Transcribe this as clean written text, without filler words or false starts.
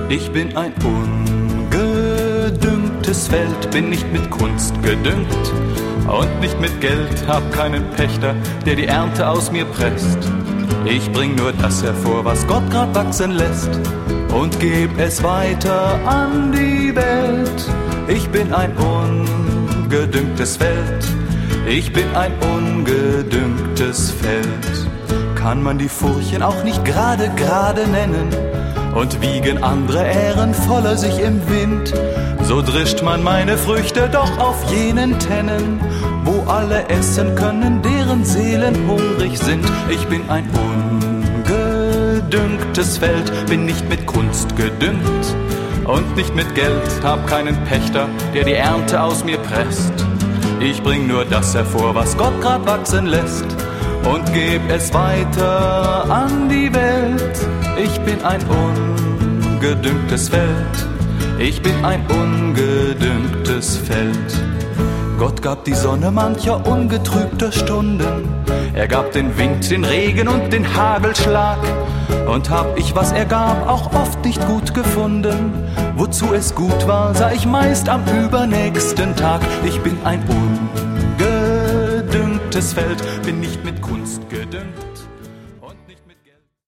Ich bin ein ungedüngtes Feld, bin nicht mit Kunst gedüngt und nicht mit Geld, hab keinen Pächter, der die Ernte aus mir presst. Ich bring nur das hervor, was Gott grad wachsen lässt, und geb es weiter an die Welt. Ich bin ein ungedüngtes Feld, ich bin ein ungedüngtes Feld. Kann man die Furchen auch nicht gerade nennen, und wiegen andere Ähren voller sich im Wind, so drischt man meine Früchte doch auf jenen Tennen, wo alle essen können, deren Seelen hungrig sind. Ich bin ein ungedüngtes Feld, bin nicht mit Kunst gedüngt und nicht mit Geld, hab keinen Pächter, der die Ernte aus mir presst. Ich bring nur das hervor, was Gott grad wachsen lässt, und geb es weiter an die Welt. Ich bin ein ungedüngtes Feld, ich bin ein ungedüngtes Feld. Gott gab die Sonne mancher ungetrübter Stunden, er gab den Wind, den Regen und den Hagelschlag, und hab ich, was er gab, auch oft nicht gut gefunden. Wozu es gut war, sah ich meist am übernächsten Tag. Ich bin ein ungedüngtes Feld, bin nicht mit Kunst gedüngt